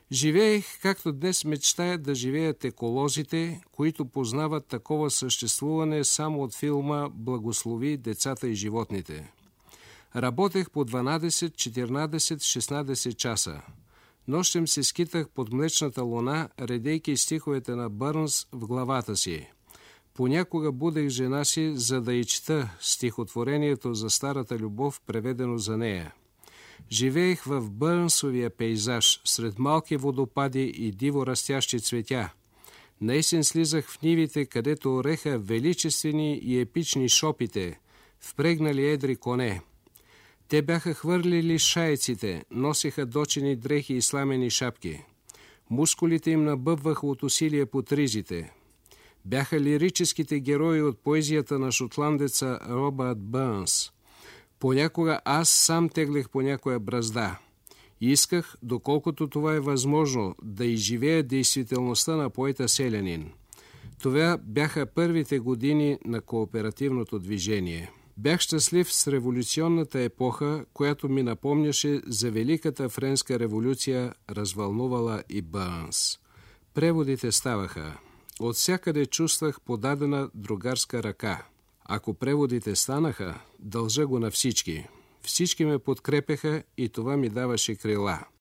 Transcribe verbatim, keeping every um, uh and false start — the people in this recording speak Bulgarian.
Живеех, както днес мечтаят да живеят еколозите, които познават такова съществуване само от филма «Благослови децата и животните». Работех по дванадесет, четиринадесет, шестнадесет часа. Нощем се скитах под млечната луна, редейки стиховете на Бърнс в главата си. Понякога будех жена си, за да й чета стихотворението за старата любов, преведено за нея. Живеех в Бърнсовия пейзаж, сред малки водопади и диво растящи цветя. Наесен слизах в нивите, където ореха величествени и епични шопите, впрегнали едри коне. Те бяха хвърлили шайците, носиха дочени дрехи и сламени шапки. Мускулите им набъбваха от усилие под ризите. Бяха лирическите герои от поезията на шотландеца Робърт Бърнс. Понякога аз сам теглех по някоя бразда. Исках, доколкото това е възможно, да изживея действителността на поета селянин. Това бяха първите години на кооперативното движение. Бях щастлив с революционната епоха, която ми напомняше за Великата френска революция, развълнувала и Бърнс. Преводите ставаха. От всякъде чувствах подадена другарска ръка. Ако преводите станаха, дължа го на всички. Всички ме подкрепяха и това ми даваше крила.